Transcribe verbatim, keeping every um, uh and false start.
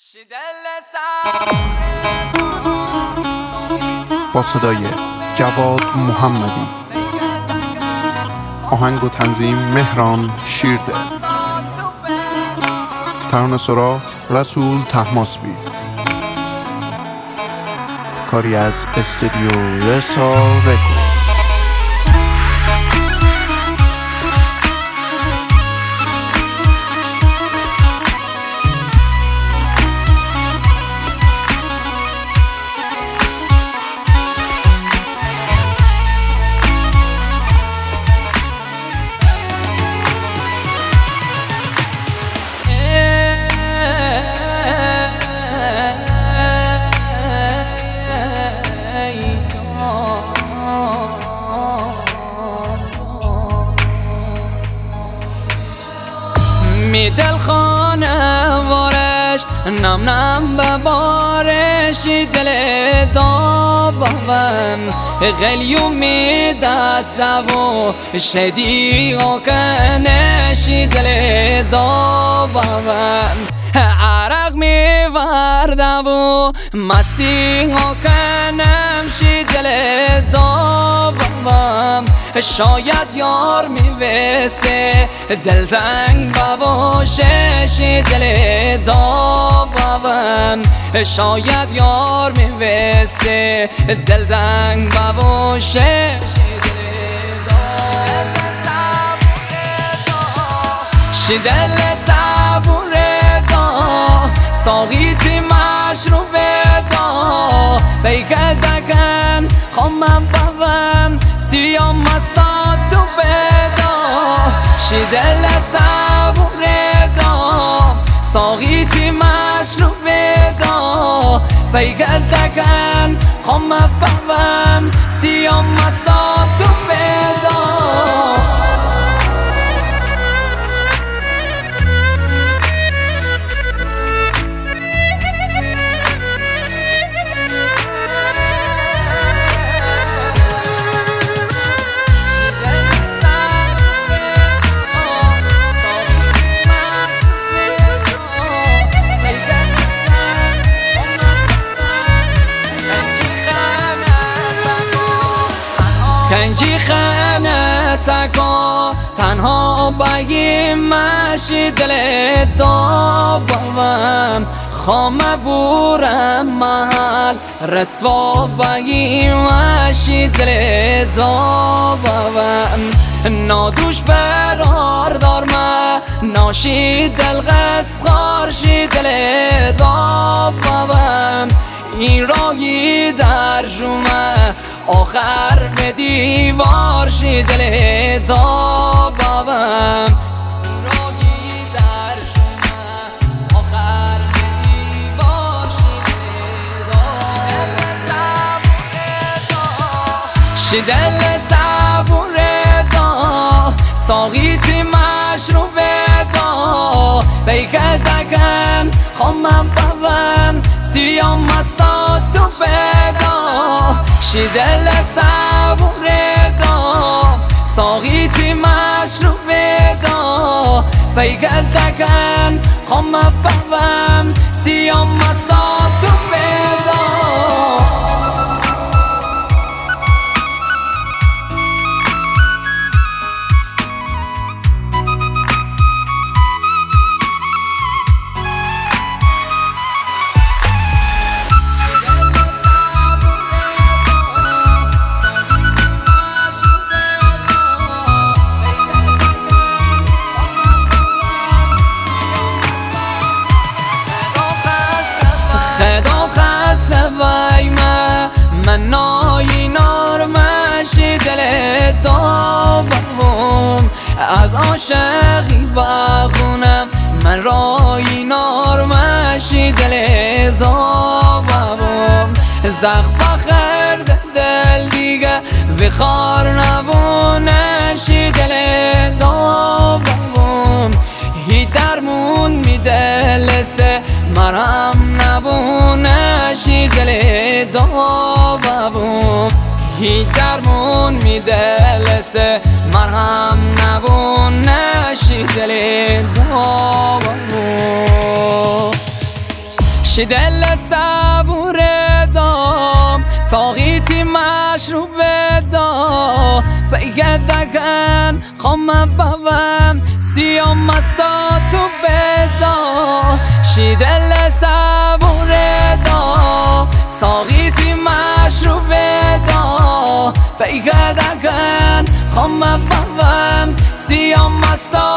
با صدای جواد محمدی، آهنگ و تنظیم مهران شیرده، ترانه سرا رسول طهماسبی، کاری از استودیو رسا رکورد. می دل خانه وارش نم نم به بارش دل دابم غلیوم می دست و شدی و کنش دل دابم عرق می ورده و مستی و کنم شی دل دابم شاید یار میوسه دل تنگ بباشه دل دابم شاید یار میوسه دل تنگ بباشه شی دل صبور دا ساقیتی مشروب دا بیکتکن خمم ببم سیام مستاد تو بدا شی دل صبور دا ساقیتی مشروب دا بیکتکن خمم ببم سیام مستاد تو بدا کنجی خانه تکا تنها بگیم مشی دل دابم خامه بورم محل رسوا بگیم مشی دل دابم نادوش برار دارمه ناشی دل غسخار شی دل دابم این رایی در جمعه آخر به دیوار شی دل دابم رایی در جمعه آخر به دیوار شی دل صبور دا ساقیتی مشروب دا بیکتکن خمم ببم سیام مستاد تو بدا شی دل صبور دا ساقیتی مشروب دا بیکتکن خمم ببم سیام مستاد تو بدا خدا خسته ویمه من نایی نارمشی دل دابم از عاشقی بخونم من رایی نارمشی دل دابم زخم بخرد دل دیگه بخار نبونشی دل دابم هی درمون میدلسه مرهم نبونه شی دل دابم هی درمون میدلسه مرهم نبونه شی دل دابم شی دل صبور دام ساقی تی مشروب دا فیگدگن خام بوم سیام مستا تو بدا شی دل صبور دا ساقی تی مشروب دا فیگدگن خام بوم سیام مستا